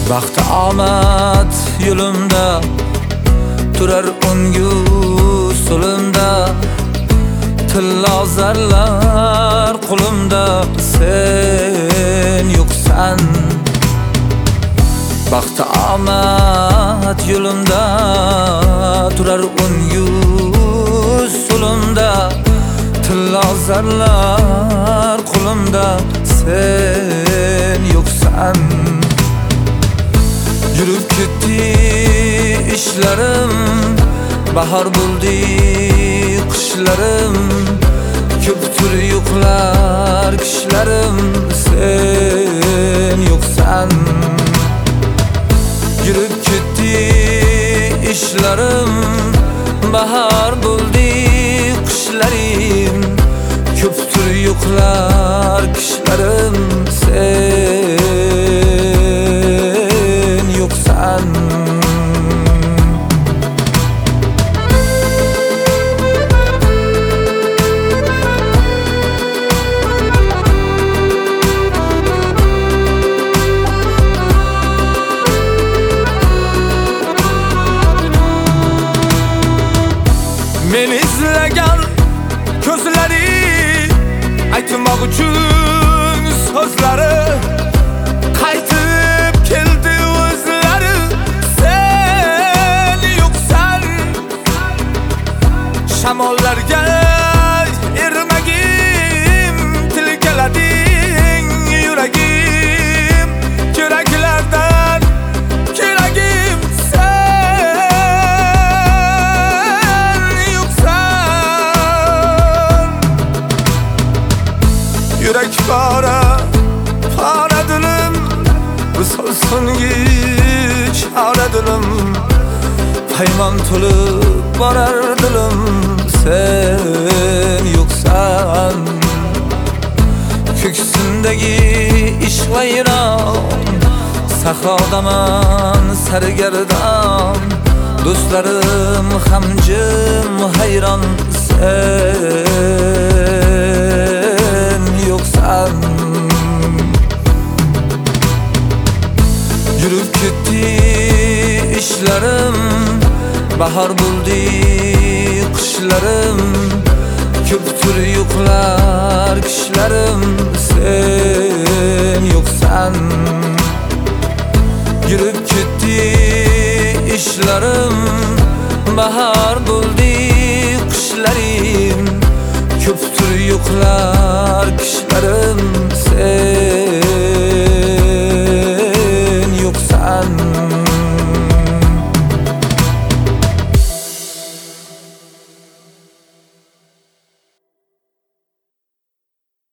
Baxt omad yo'limda turar ungu so'limda, tillo zarlar qo'limda, sen yo'qsan. Baxt omad yo'limda turar ungu so'limda, tillo zarlar qo'limda, sen yo'qsan. Yurib ketdi ishlarim, bahor bo'ldi qishlarim, ko'pdir yo'qlar kishlarim, sen yo'qsan. Yurib ketdi ishlarim, bahor bo'ldi qishlarim, ko'pdir yo'qlar kishlarim, sen yo'qsan. Men izlagan ko'zlari, aytmoq uchun so'zlari, qaytib keldi o'zlari, sen yo'qsan. Shamollarga ermagim, tilgalading yuragim, keraklardan keragim, yürek para, para dilim, solsun hiç ara dilim, paymon to'lib borar dilim, sen yo'qsan. Ko'ksimdagi ish vayron, sahrodaman sargardon, do'stlarim ham jim hayron, sen yo'qsan. Yurib ketdi ishlarim, bahor bo'ldi qishlarim, ko'pdir yo'qlar kishlarim, sen yo'qsan. Yurib ketdi ishlarim, bahor bo'ldi qishlarim, ko'pdir yo'qlar kishlarim, sen